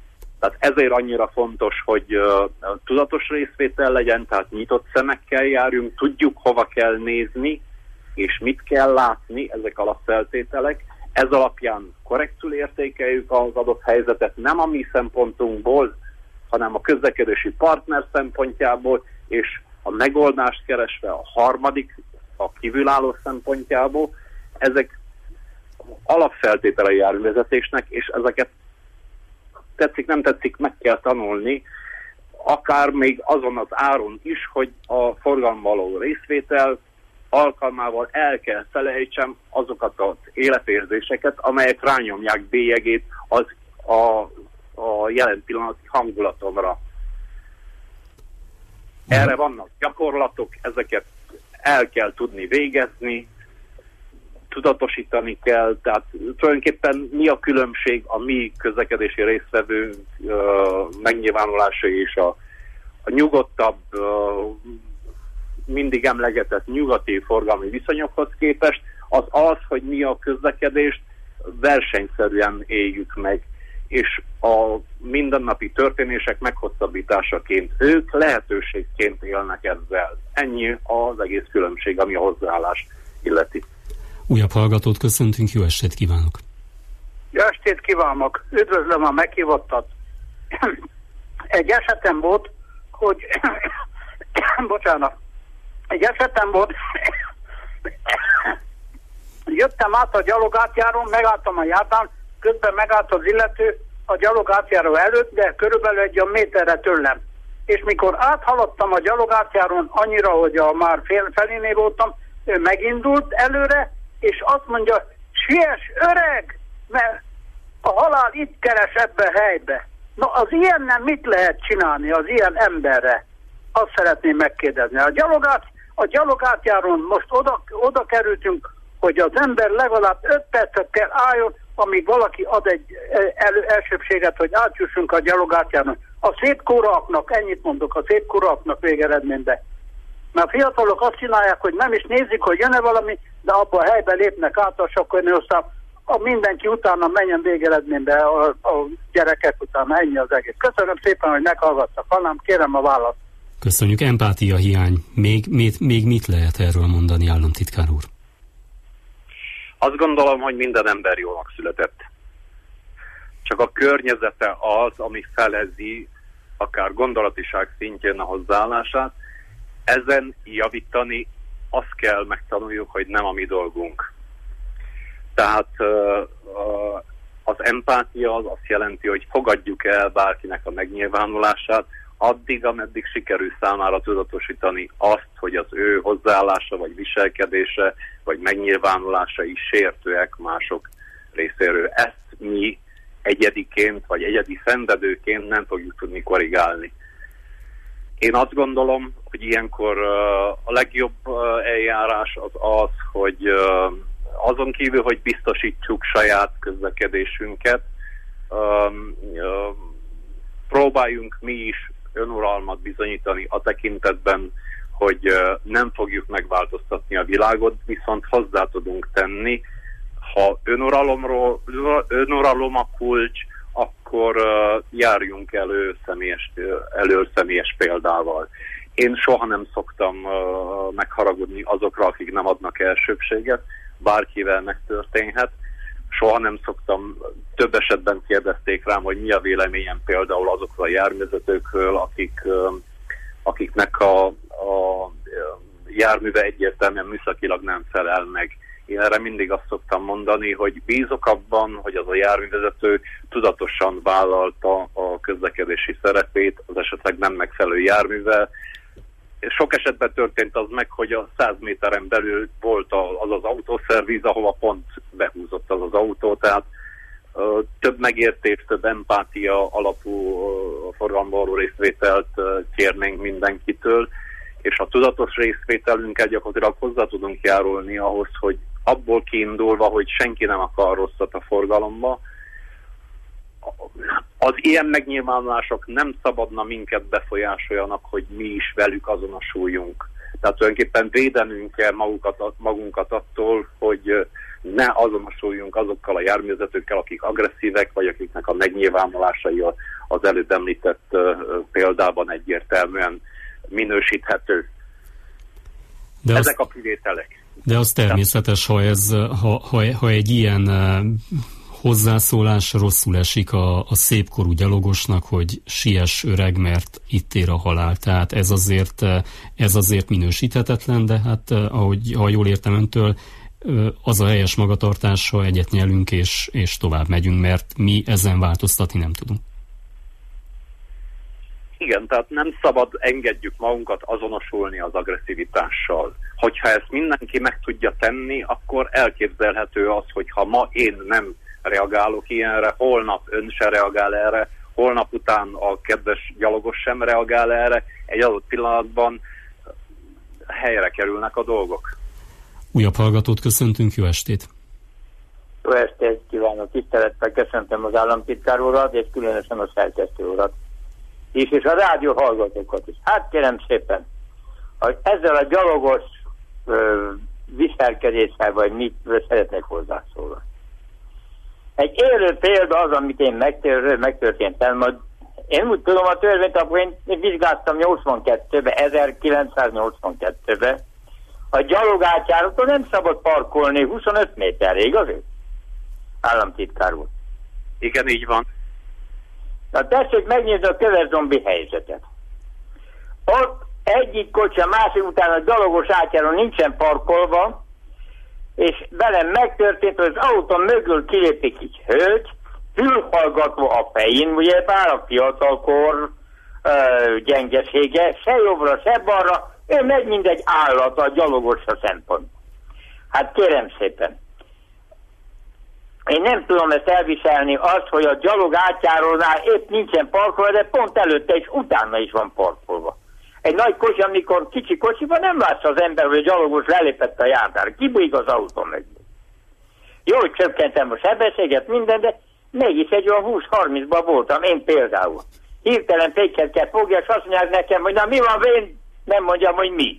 Tehát ezért annyira fontos, hogy uh, tudatos részvétel legyen, tehát nyitott szemekkel járjunk, tudjuk, hova kell nézni, és mit kell látni, ezek alapfeltételek. Ez alapján korrektül értékeljük az adott helyzetet, nem a mi szempontunkból, hanem a közlekedési partner szempontjából, és a megoldást keresve a harmadik, a kívülálló szempontjából. Ezek alapfeltételei járművezetésnek, és ezeket tetszik, nem tetszik, meg kell tanulni, akár még azon az áron is, hogy a forgalomban való részvétel alkalmával el kell felejtsem azokat az életérzéseket, amelyek rányomják bélyegét az a, a jelen pillanati hangulatomra. Erre vannak gyakorlatok, ezeket el kell tudni végezni, tudatosítani kell, tehát tulajdonképpen mi a különbség a mi közlekedési résztvevő uh, megnyilvánulása és a, a nyugodtabb, uh, mindig emlegetett nyugati forgalmi viszonyokhoz képest, az az, hogy mi a közlekedést versenyszerűen éljük meg, és a mindennapi történések meghosszabbításaként ők lehetőségként élnek ezzel. Ennyi az egész különbség, ami a hozzáállást illeti. Újabb hallgatót köszöntünk, jó estét kívánok! Jó estét kívánok! Üdvözlöm a meghívottat! Egy esetem volt, hogy bocsánat, egy esetem volt, jöttem át a gyalogátjáron, megálltam a járdán, közben megállt az illető a gyalogátjáró előtt, de körülbelül egy a méterre tőlem. És mikor áthaladtam a gyalogátjáron annyira, hogy a már fél felénél voltam, ő megindult előre, és azt mondja, siess, öreg, mert a halál itt keres ebbe a helybe. Na az ilyennel mit lehet csinálni, az ilyen emberre? Azt szeretném megkérdezni. A gyalogát, a gyalogátjáron most oda, oda kerültünk, hogy az ember legalább öt percet kell álljon, amíg valaki ad egy elő, elsőbséget, hogy átjussunk a gyalogátjáron. A szétkorúaknak, ennyit mondok, a szétkorúaknak végeredményben. Mert a fiatalok azt csinálják, hogy nem is nézik, hogy jön-e valami, de abban a helyben lépnek át, és akkor aztán a mindenki utána menjen végeredménybe a, a gyerekek utána, ennyi az egész. Köszönöm szépen, hogy meghallgattak. Hallám, kérem a választ. Köszönjük, empátia hiány. Még, még, még mit lehet erről mondani, államtitkár úr? Azt gondolom, hogy minden ember jónak született. Csak a környezete az, ami felezi akár gondolatiság szintjén a hozzáállását. Ezen javítani azt kell megtanuljuk, hogy nem a mi dolgunk. Tehát az empátia az azt jelenti, hogy fogadjuk el bárkinek a megnyilvánulását, addig, ameddig sikerül számára tudatosítani azt, hogy az ő hozzáállása, vagy viselkedése, vagy megnyilvánulásai sértőek mások részéről. Ezt mi egyediként, vagy egyedi szenvedőként nem fogjuk tudni korrigálni. Én azt gondolom, hogy ilyenkor uh, a legjobb uh, eljárás az az, hogy uh, azon kívül, hogy biztosítsuk saját közlekedésünket, um, uh, próbáljunk mi is önuralmat bizonyítani a tekintetben, hogy uh, nem fogjuk megváltoztatni a világot, viszont hozzá tudunk tenni. Ha önuralomról, önuralom a kulcs, akkor uh, járjunk elő személyes, elő személyes példával. Én soha nem szoktam uh, megharagudni azokra, akik nem adnak elsőbséget, bárkivel megtörténhet. Soha nem szoktam, több esetben kérdezték rám, hogy mi a véleményem például azokról a járművezetőkről, akik, uh, akiknek a, a járműve egyértelműen műszakilag nem felel meg. Én erre mindig azt szoktam mondani, hogy bízok abban, hogy az a járművezető tudatosan vállalta a közlekedési szerepét az esetleg nem megfelelő járművel. Sok esetben történt az meg, hogy a száz méteren belül volt az az autószerviz, ahova pont behúzott az az autó, tehát ö, több megértés, több empátia alapú forgalomban részvételt ö, kérnénk mindenkitől, és a tudatos részvételünkkel gyakorlatilag hozzá tudunk járulni ahhoz, hogy abból kiindulva, hogy senki nem akar rosszat a forgalomba, az ilyen megnyilvánulások nem szabadna minket befolyásoljanak, hogy mi is velük azonosuljunk. Tehát tulajdonképpen védenünk kell magunkat, magunkat attól, hogy ne azonosuljunk azokkal a járművezetőkkel, akik agresszívek, vagy akiknek a megnyilvánulásai az előbb említett uh, példában egyértelműen minősíthető. De Ezek az, a kivételek. De az természetes, ha, ez, ha, ha, ha egy ilyen uh, hozzászólás rosszul esik a, a szépkorú gyalogosnak, hogy siess öreg, mert itt ér a halál. Tehát ez azért, ez azért minősíthetetlen, de hát ahogy, ha jól értem öntől, az a helyes magatartás, ha egyet nyelünk és, és tovább megyünk, mert mi ezen változtatni nem tudunk. Igen, tehát nem szabad engedjük magunkat azonosulni az agresszivitással. Hogyha ezt mindenki meg tudja tenni, akkor elképzelhető az, hogy ha ma én nem reagálok ilyenre, holnap ön se reagál erre, holnap után a kedves gyalogos sem reagál erre, egy adott pillanatban helyre kerülnek a dolgok. Újabb hallgatót köszöntünk, jó estét! Jó estét kívánok, tisztelettel köszöntöm az államtitkár urat, és különösen a szerkesztő urat. És, és a rádió hallgatókat is. Hát kérem szépen, hogy ezzel a gyalogos ö, viselkedéssel, vagy mit szeretnék hozzászólni. Egy élő példa az, amit én megtör, megtörténtem, majd én úgy tudom a törvényt, akkor én vizsgáztam nyolcvankettőben, ezerkilencszáznyolcvankettőben, a gyalogátjárótól nem szabad parkolni huszonöt méterre, igaz? Államtitkár úr. Igen, így van. Na tessék megnézni a kövezombi helyzetet. Ott egyik kocsi a másik után a gyalogos átjáron nincsen parkolva, és velem megtörtént, hogy az autó mögül kilépik egy hölgy, fülhallgatva a fején, ugye bár a fiatalkor ö, gyengesége, se jobbra, se balra, ő megy mint egy állat a gyalogosra szempont. Hát kérem szépen, én nem tudom ezt elviselni azt, hogy a gyalog átjárónál épp nincsen parkolva, de pont előtte és utána is van parkolva. Egy nagy kocsi, amikor kicsi kocsiban nem látsz az ember, hogy a gyalogos lelépett a járdára, kibújik az autó meg. Jó, hogy csökkentem a sebességet, minden, de mégis egy olyan húsz-harmincban voltam, én például. Hirtelen féket kell fogja, és azt mondják nekem, hogy na mi van, én nem mondjam, hogy mi.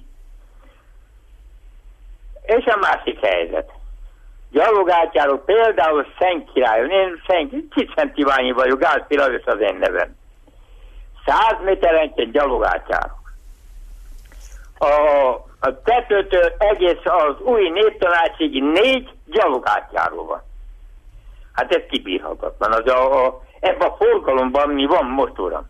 És a másik helyzet. Gyalogátjáró például Szentkirályon, én Szent Iványi vagyok, Gálfi Lajos az én nevem. Száz méterenként gyalogátjáró. A, a tetőtől egész az új néptanácsig négy gyalogátjáró van. Hát ez kibírhatatlan. Az a, a, ebben a forgalomban mi van most, uram?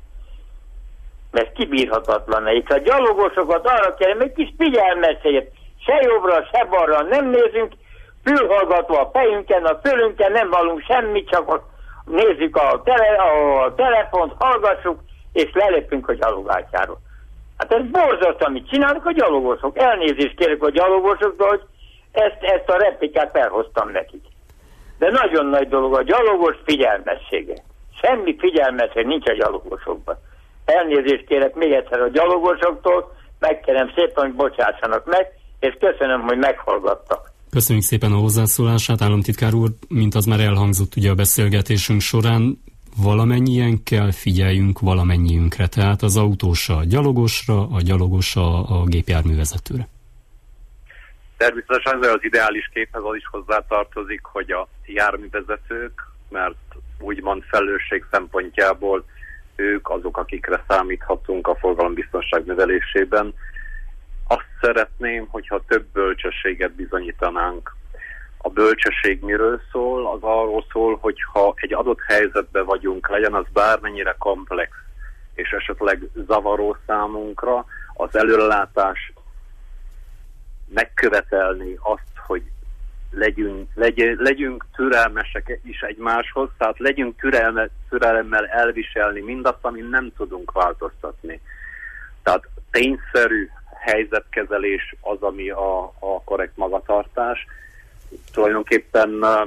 Ez kibírhatatlan. És a gyalogosokat arra kérem, egy kis figyelmességet. Se jobbra, se balra nem nézünk, fülhallgatva a fejünken, a fülünken, nem hallunk semmit, csak nézzük a, tele, a telefont, hallgassuk, és lelépünk a gyalogátjáról. Hát ez borzasztó, amit csinálnak a gyalogosok. Elnézést kérek a gyalogosoktól, hogy ezt, ezt a replikát elhoztam nekik. De nagyon nagy dolog a gyalogos figyelmessége. Semmi figyelmesség nincs a gyalogosokban. Elnézést kérek még egyszer a gyalogosoktól, megkérem szépen, hogy bocsássanak meg, és köszönöm, hogy meghallgattak. Köszönjük szépen a hozzászólását, államtitkár úr, mint az már elhangzott ugye a beszélgetésünk során, valamennyien kell figyeljünk valamennyiünkre, tehát az autós a gyalogosra, a gyalogos a, a gépjárművezetőre. Természetesen az ideális képhez az is hozzátartozik, hogy a járművezetők, mert úgymond felelősség szempontjából ők azok, akikre számíthatunk a forgalombiztonság növelésében. Azt szeretném, hogyha több bölcsességet bizonyítanánk. A bölcsesség miről szól? Az arról szól, hogyha egy adott helyzetben vagyunk, legyen az bármennyire komplex és esetleg zavaró számunkra, az előrelátás megkövetelni azt, hogy legyünk, legy, legyünk türelmesek is egymáshoz, tehát legyünk türelme, türelemmel elviselni mindazt, amit nem tudunk változtatni. Tehát tényszerű helyzetkezelés az, ami a, a korrekt magatartás. Tulajdonképpen uh,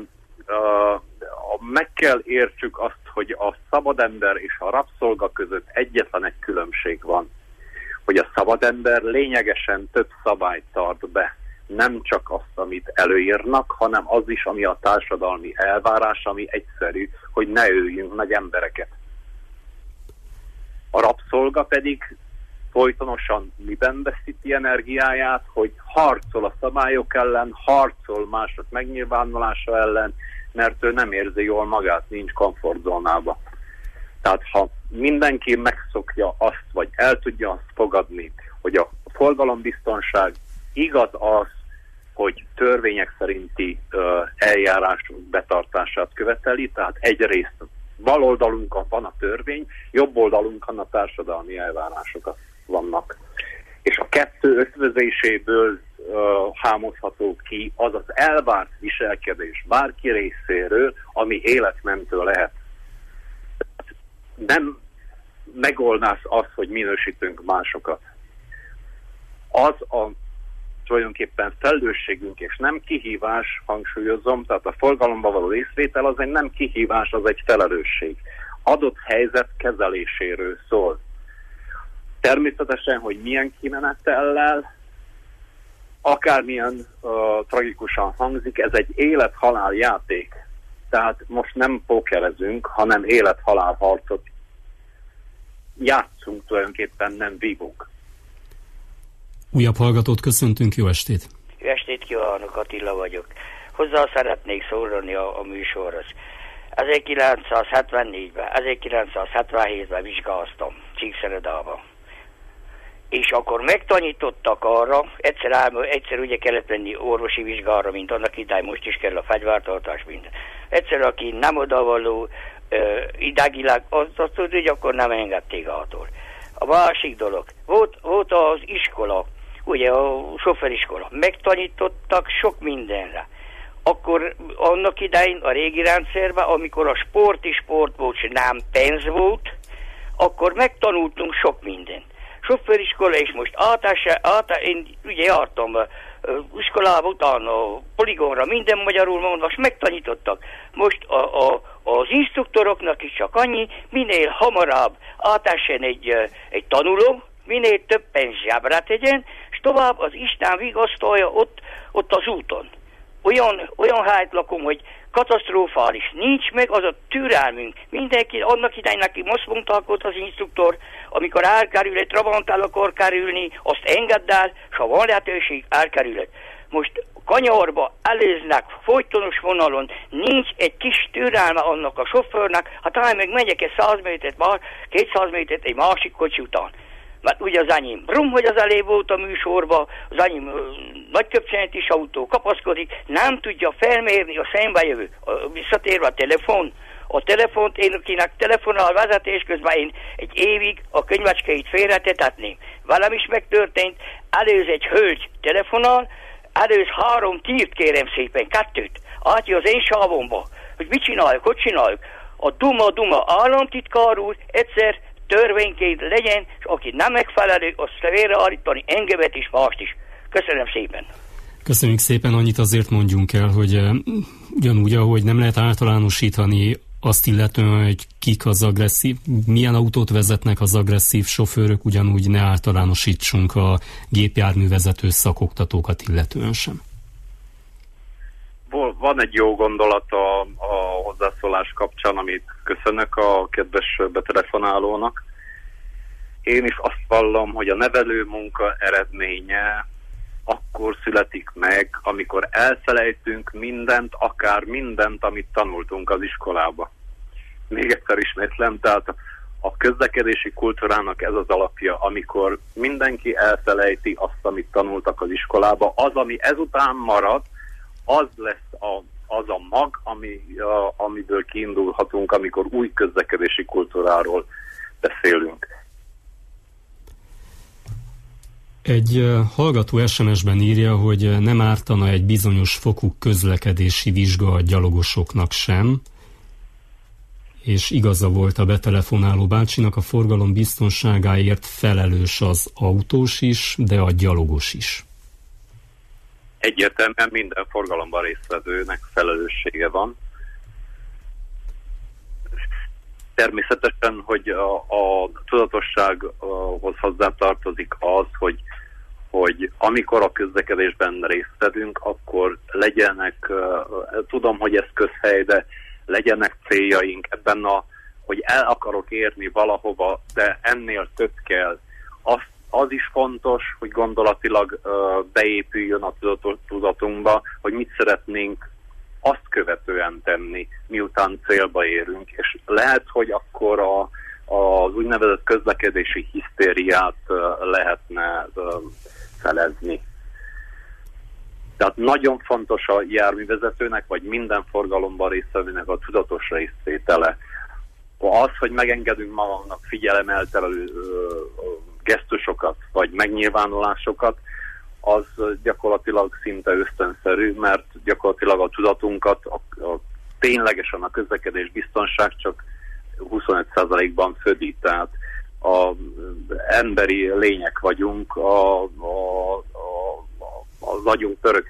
uh, meg kell értsük azt, hogy a szabadember és a rabszolga között egyetlen egy különbség van, hogy a szabadember lényegesen több szabályt tart be. Nem csak azt, amit előírnak, hanem az is, ami a társadalmi elvárás, ami egyszerű, hogy ne öljünk meg embereket. A rabszolga pedig folytonosan miben veszíti energiáját, hogy harcol a szabályok ellen, harcol mások megnyilvánulása ellen, mert ő nem érzi jól magát, nincs komfortzónába. Tehát ha mindenki megszokja azt, vagy el tudja azt fogadni, hogy a forgalombiztonság igaz az, hogy törvények szerinti uh, eljárások betartását követeli, tehát egyrészt bal oldalunkon van a törvény, jobb oldalunkon a társadalmi elvárások vannak. És a kettő ötvözéséből uh, hámozható ki az az elvárt viselkedés bárki részéről, ami életmentő lehet. Nem megoldás az, hogy minősítünk másokat. Az a tulajdonképpen felelősségünk, és nem kihívás, hangsúlyozom, tehát a forgalomban való részvétel az egy nem kihívás, az egy felelősség. Adott helyzet kezeléséről szól. Természetesen, hogy milyen kimenetellel, akármilyen uh, tragikusan hangzik, ez egy élet-halál játék. Tehát most nem pókerezünk, hanem élet-halál harcot játszunk, tulajdonképpen nem vívunk. Újabb hallgatót köszöntünk, jó estét! Jó estét kívánok, Attila vagyok. Hozzá szeretnék szólni a, a műsorhoz. ezerkilencszázhetvennégyben, ezerkilencszázhetvenhétben vizsgáztam Csíkszeredában. És akkor megtanítottak arra, egyszer, ám, egyszer ugye kellett menni orvosi vizsgára, mint annak idején, most is kell a fegyvártartás, minden. Egyszer, aki nem odavaló uh, idágilag, azt, azt tudja, hogy akkor nem engedték ától. A másik dolog, volt, volt az iskola, ugye a sofőriskola, megtanítottak sok mindenre. Akkor annak idején a régi rendszerben, amikor a sporti sport volt, és nem pénz volt, akkor megtanultunk sok mindent. Sofőriskola, és most átása, átá, én ugye jártam uh, iskolába, utána poligonra, minden magyarul mondva, és megtanítottak. Most a, a, az instruktoroknak is csak annyi, minél hamarabb átásen egy, uh, egy tanuló, minél több pénz zsábra tegyen, és tovább az Isten vigasztalja ott, ott az úton. Olyan, olyan hájt lakom, hogy katasztrofális. Nincs meg az a türelmünk. Mindenki, annak idején neki most mondták ott az instruktor, amikor elkerül egy Trabantál akar kerülni, azt engedd el, és ha van lehetőség, elkerülhet. Most kanyarba előznek, folytonos vonalon, nincs egy kis türelme annak a sofőrnek, hát talán meg megyek egy száz métert, kétszáz métert egy másik kocsi után. Mert ugye az enyém brum, hogy az elé volt a műsorba, az enyém uh, nagy köpcsenetis autó kapaszkodik, nem tudja felmérni a szembejövő. Uh, visszatérve a telefon, a telefont, én akinek telefonál vezetés közben én egy évig a könyvecskeit félretetetném. Velem is megtörtént, előz egy hölgy telefonál, előz három tírt kérem szépen, kettőt, átjön az én sávomba, hogy mit csináljuk, hogy csináljuk. A duma-duma államtitkár úr egyszer törvényként legyen, és aki nem megfelelő, azt félreállítani engemet is, mást is. Köszönöm szépen. Köszönjük szépen, annyit azért mondjunk el, hogy uh, ugyanúgy, ahogy nem lehet általánosítani azt illetően, hogy kik az agresszív, milyen autót vezetnek az agresszív sofőrök, ugyanúgy ne általánosítsunk a gépjárművezető szakoktatókat illetően sem. Van egy jó gondolat a, a hozzászólás kapcsán, amit köszönök a kedves betelefonálónak. Én is azt vallom, hogy a nevelő munka eredménye akkor születik meg, amikor elfelejtünk mindent, akár mindent, amit tanultunk az iskolába. Még egyszer ismétlem, tehát a közlekedési kultúrának ez az alapja, amikor mindenki elfelejti azt, amit tanultak az iskolába, az, ami ezután marad, az lesz a, az a mag, ami, a, amiből kiindulhatunk, amikor új közlekedési kultúráról beszélünk. Egy hallgató es em es-ben írja, hogy nem ártana egy bizonyos fokú közlekedési vizsga a gyalogosoknak sem, és igaza volt a betelefonáló bácsinak, a forgalom biztonságáért felelős az autós is, de a gyalogos is. Egyértelműen minden forgalomban résztvevőnek felelőssége van. Természetesen, hogy a, a tudatossághoz hozzátartozik az, hogy, hogy amikor a közlekedésben részt veszünk, akkor legyenek, tudom, hogy ez közhely, de legyenek céljaink ebben, a, hogy el akarok érni valahova, de ennél több kell. Azt az is fontos, hogy gondolatilag beépüljön a tudatunkba, hogy mit szeretnénk azt követően tenni, miután célba érünk. És lehet, hogy akkor a, az úgynevezett közlekedési hisztériát lehetne felezni. Tehát nagyon fontos a járművezetőnek, vagy minden forgalomban résztvevőnek a tudatos részvétele. Az, hogy megengedünk magunknak figyelemelterelő gesztusokat, vagy megnyilvánulásokat, az gyakorlatilag szinte ösztönszerű, mert gyakorlatilag a tudatunkat, a, a, ténylegesen a közlekedés biztonság csak huszonöt százalékban födi, tehát az emberi lények vagyunk, a, a, a, az agyunk pörög.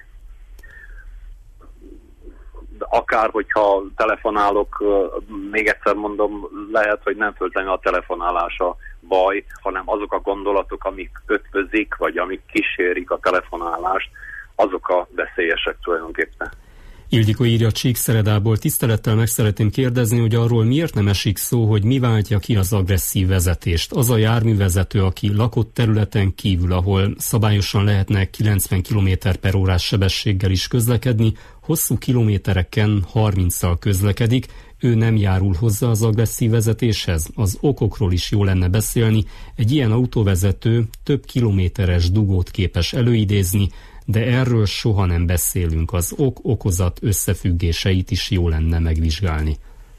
Akár, hogyha telefonálok, még egyszer mondom, lehet, hogy nem föltétlenül a telefonálás a baj, hanem azok a gondolatok, amik ötvözik, vagy amik kísérik a telefonálást, azok a veszélyesek tulajdonképpen. Ildikó írja Csíkszeredából: tisztelettel meg szeretném kérdezni, hogy arról miért nem esik szó, hogy mi váltja ki az agresszív vezetést. Az a járművezető, aki lakott területen kívül, ahol szabályosan lehetne kilencven kilométer per órás sebességgel is közlekedni, hosszú kilométereken harminccal közlekedik, ő nem járul hozzá az agresszív vezetéshez. Az okokról is jó lenne beszélni. Egy ilyen autóvezető több kilométeres dugót képes előidézni, de erről soha nem beszélünk. Az ok-okozat összefüggéseit is jó lenne megvizsgálni.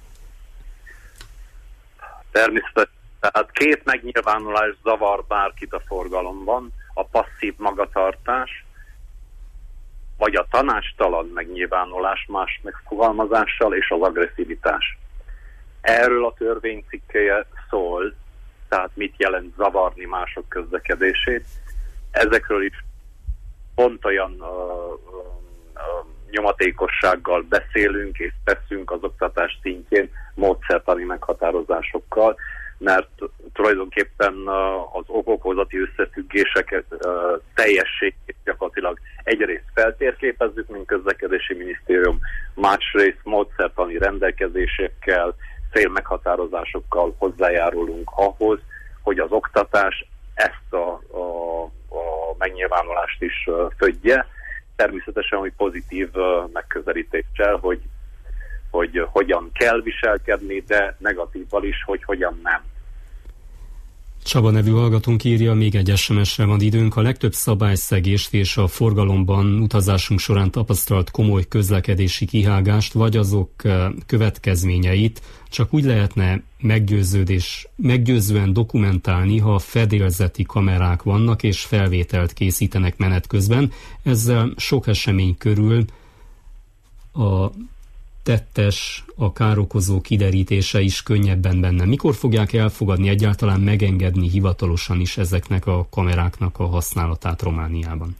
Természetesen. Tehát két megnyilvánulás zavar bárkit a forgalomban: a passzív magatartás, vagy a tanácstalan megnyilvánulás más megfogalmazással, és az agresszivitás. Erről a törvény cikkelye szól, tehát mit jelent zavarni mások közlekedését. Ezekről is pont olyan uh, uh, nyomatékossággal beszélünk és teszünk az oktatás szintjén, módszertani meghatározásokkal, mert tulajdonképpen uh, az okokozati összefüggéseket uh, teljességét gyakorlatilag egyrészt feltérképezzük, mint közlekedési minisztérium, másrészt módszertani rendelkezésekkel, célmeghatározásokkal hozzájárulunk ahhoz, hogy az oktatás ezt a, a, a megnyilvánulást is uh, födje. Természetesen, hogy pozitív uh, megközelítéssel, hogy, hogy uh, hogyan kell viselkedni, de negatívval is, hogy hogyan nem. Csaba nevű hallgatónk írja: még egy es em es-re van időnk. A legtöbb szabályszegést és a forgalomban utazásunk során tapasztalt komoly közlekedési kihágást, vagy azok következményeit csak úgy lehetne meggyőződés, meggyőzően dokumentálni, ha fedélzeti kamerák vannak és felvételt készítenek menet közben. Ezzel sok esemény körül a tettes, a károkozó kiderítése is könnyebben benne. Mikor fogják elfogadni, egyáltalán megengedni hivatalosan is ezeknek a kameráknak a használatát Romániában?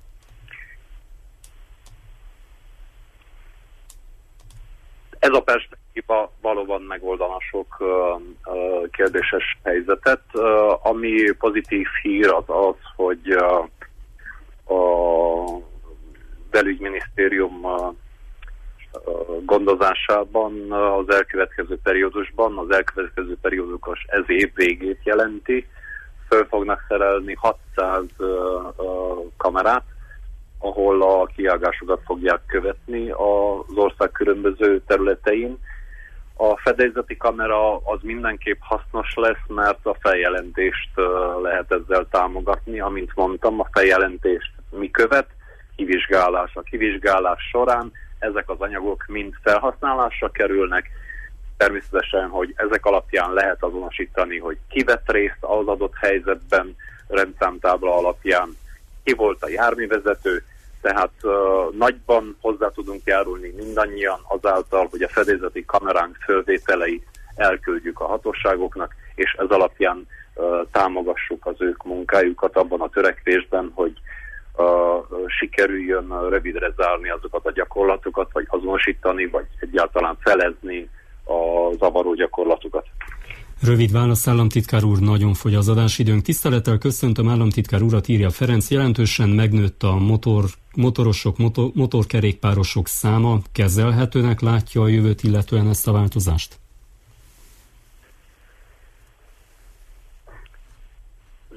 Ez a perspektíva valóban megoldana sok uh, uh, kérdéses helyzetet. Uh, ami pozitív hír az az, hogy uh, a belügyminisztérium uh, gondozásában az elkövetkező periódusban, az elkövetkező periódus ez év végét jelenti, föl fognak szerelni hatszáz uh, uh, kamerát, ahol a kihágásokat fogják követni az ország különböző területein. A fedélzeti kamera az mindenképp hasznos lesz, mert a feljelentést uh, lehet ezzel támogatni. Amint mondtam, a feljelentést mi követ? Kivizsgálás. A kivizsgálás során ezek az anyagok mind felhasználásra kerülnek. Természetesen, hogy ezek alapján lehet azonosítani, hogy ki vett részt az adott helyzetben, rendszámtábla alapján ki volt a járművezető, tehát uh, nagyban hozzá tudunk járulni mindannyian azáltal, hogy a fedélzeti kameránk fölvételeit elküldjük a hatóságoknak, és ez alapján uh, támogassuk az ők munkájukat abban a törekvésben, hogy Uh, sikerüljön rövidre zárni azokat a gyakorlatokat, vagy azonosítani, vagy egyáltalán felezni a zavaró gyakorlatokat. Rövid válasz, államtitkár úr, nagyon fogy az adásidőnk. Tisztelettel köszöntöm államtitkár urat, írja Ferenc. Jelentősen megnőtt a motor, motorosok, motor, motorkerékpárosok száma. Kezelhetőnek látja a jövőt illetően ezt a változást?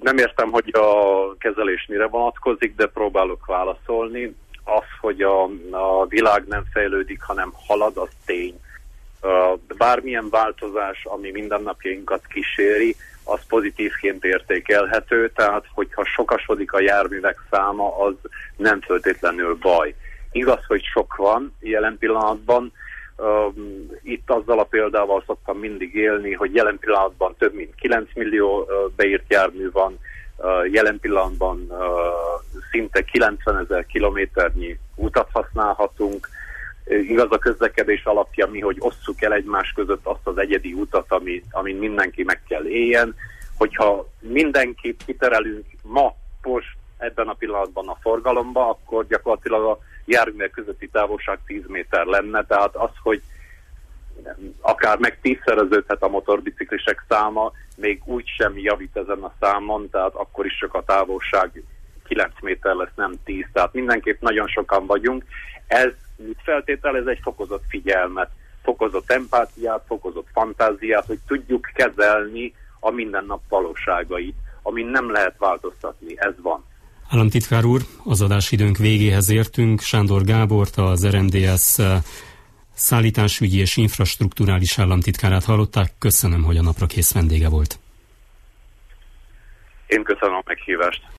Nem értem, hogy a kezelés mire vonatkozik, de próbálok válaszolni. Az, hogy a, a világ nem fejlődik, hanem halad, az tény. Bármilyen változás, ami mindennapjainkat kíséri, az pozitívként értékelhető, tehát hogyha sokasodik a járművek száma, az nem feltétlenül baj. Igaz, hogy sok van jelen pillanatban. Itt azzal a példával szoktam mindig élni, hogy jelen pillanatban több mint kilenc millió beírt jármű van, jelen pillanatban szinte kilencvenezer kilométernyi utat használhatunk. Igaz, a közlekedés alapja mi, hogy osszuk el egymás között azt az egyedi utat, ami, amin mindenki meg kell éljen. Hogyha mindenkit kiterelünk ma, most ebben a pillanatban a forgalomba, akkor gyakorlatilag a járművek közötti távolság tíz méter lenne, tehát az, hogy akár meg tízszereződhet a motorbiciklisek száma, még úgy sem javít ezen a számon, tehát akkor is csak a távolság kilenc méter lesz, nem tíz, tehát mindenképp nagyon sokan vagyunk. Ez mit feltételez? Egy fokozott figyelmet, fokozott empátiát, fokozott fantáziát, hogy tudjuk kezelni a mindennap valóságait, amin nem lehet változtatni, ez van. Államtitkár úr, az adásidőnk végéhez értünk. Sándor Gábort, az er em dé es szállításügyi és infrastrukturális államtitkárát hallották. Köszönöm, hogy a Naprakész vendége volt. Én köszönöm a meghívást.